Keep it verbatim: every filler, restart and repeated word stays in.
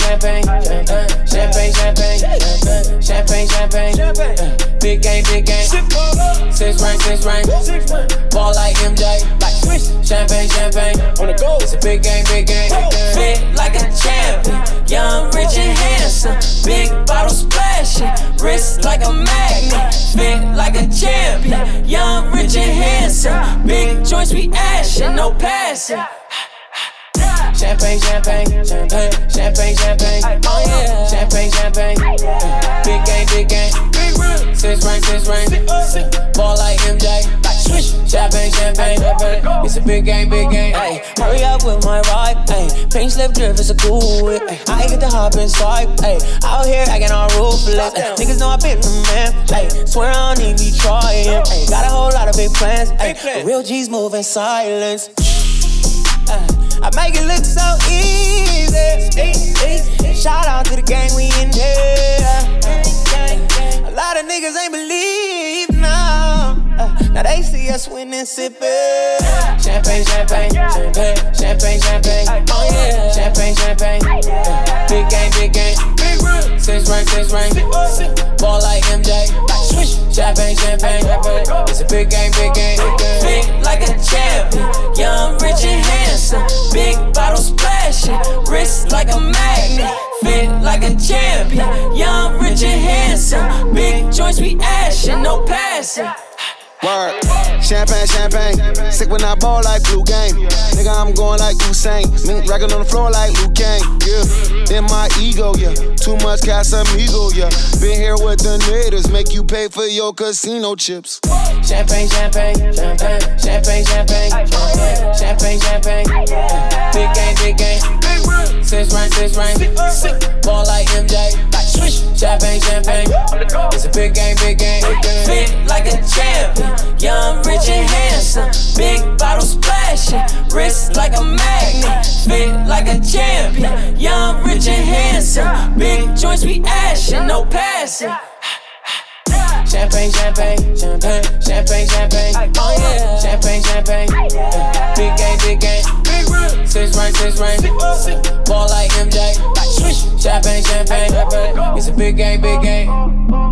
champagne, champagne, champagne, champagne, champagne, champagne, champagne. Big game, big game. Six rank, six rank. Ball like M J, like swish. Champagne, champagne. On the go. It's a big game, big game. Fit like a champion, young, rich and handsome. Big bottle splashing, wrist like a magnet. Fit like a champion, young, rich and handsome. Big joints we ashing, no passing. Champagne, champagne, champagne, champagne, champagne. Oh yeah, champagne, champagne. Big game, big game. Six rank, six rank. Ball like M J, like swish. Champagne, champagne. It's a big game, big game. Ay, hurry up with my ride. Ay, pink slip drip, it's a cool whip. Ay, I get to hop inside. Ay, out here acting all ruthless. Ay, niggas know I been the man. Ay, swear I don't need me trying. Ay, got a whole lot of big plans. Ay, the real G's move in silence. Ay, I make it look so easy. Shout out to the gang, we in there. A lot of niggas ain't believe now. Now they see us winning, sipping. Champagne, champagne, champagne, champagne, champagne. Oh yeah, champagne, champagne. Big game, big game. Six rank, six rank. Ball like M J, like swish. Champagne, champagne. It's a big game, big game. Fit like a champion, young, rich and handsome. Big bottle splashing, wrist like a magnet. Fit like a champion, young, rich and handsome. Big joints we ashing, no passing. Word. Champagne, champagne. Sick when I ball like blue game. Nigga, I'm going like Usain. Mink racking on the floor like Luke Kane. Yeah. In my ego, yeah. Too much Casamigo, yeah. Been here with the natives. Make you pay for your casino chips. Champagne, champagne, champagne, champagne, champagne, champagne, champagne. Big game, big game. Six rank, six rank. Ball like M J, like swish. Champagne, champagne. It's a big game, big game. Fit like a champion, young, rich and handsome. Big bottle splashing, wrist like a magnet. Fit like a champion, young, rich and handsome. Big joints we ashing, no passing. Champagne, champagne, champagne, champagne, champagne. Oh yeah, champagne, champagne. Big game, big game. Six rank, six rank. Ball like M J, like swish. Champagne, champagne. It's a big game, big game.